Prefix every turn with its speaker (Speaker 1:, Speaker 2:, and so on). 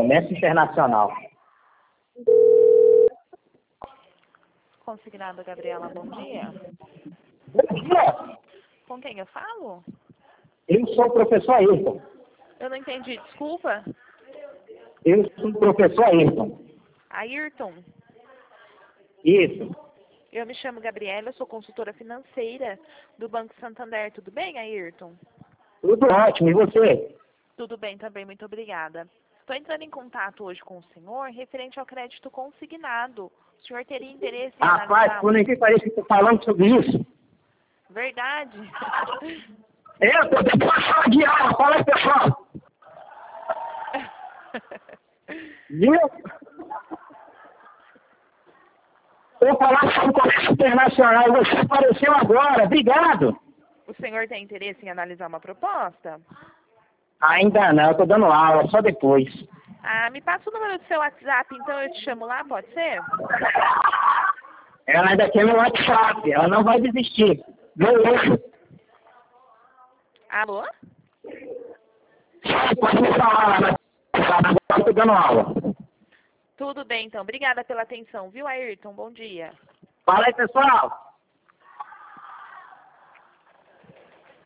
Speaker 1: comércio internacional.
Speaker 2: Consignado Gabriela, bom dia.
Speaker 1: Bom dia,
Speaker 2: Com quem eu falo?
Speaker 1: eu sou o professor Ayrton.
Speaker 2: Eu não entendi, desculpa.
Speaker 1: Eu sou o professor Ayrton.
Speaker 2: Ayrton,
Speaker 1: Isso.
Speaker 2: eu me chamo Gabriela, eu sou consultora financeira do Banco Santander. Tudo bem, Ayrton?
Speaker 1: Tudo ótimo, e você?
Speaker 2: Tudo bem também, muito obrigada. Estou entrando em contato hoje com o senhor referente ao crédito consignado. O senhor teria interesse em
Speaker 1: Rapaz,
Speaker 2: analisar?
Speaker 1: quando a gente parece que estou falando sobre isso.
Speaker 2: Verdade.
Speaker 1: Eu estou tentando falar de aula, fala aí, pessoal. Viu? Eu falar sobre o comércio internacional e você apareceu agora. Obrigado.
Speaker 2: O senhor tem interesse em analisar uma proposta?
Speaker 1: Ainda não, eu estou dando aula, só depois.
Speaker 2: Ah, me passa o número do seu WhatsApp, então eu te chamo lá, pode ser?
Speaker 1: Ela ainda quer meu WhatsApp, ela não vai desistir. Beleza?
Speaker 2: Alô?
Speaker 1: Pode me falar, mas agora eu estou dando aula.
Speaker 2: Tudo bem, então. Obrigada pela atenção, viu, Ayrton? Bom dia.
Speaker 1: Fala aí, pessoal.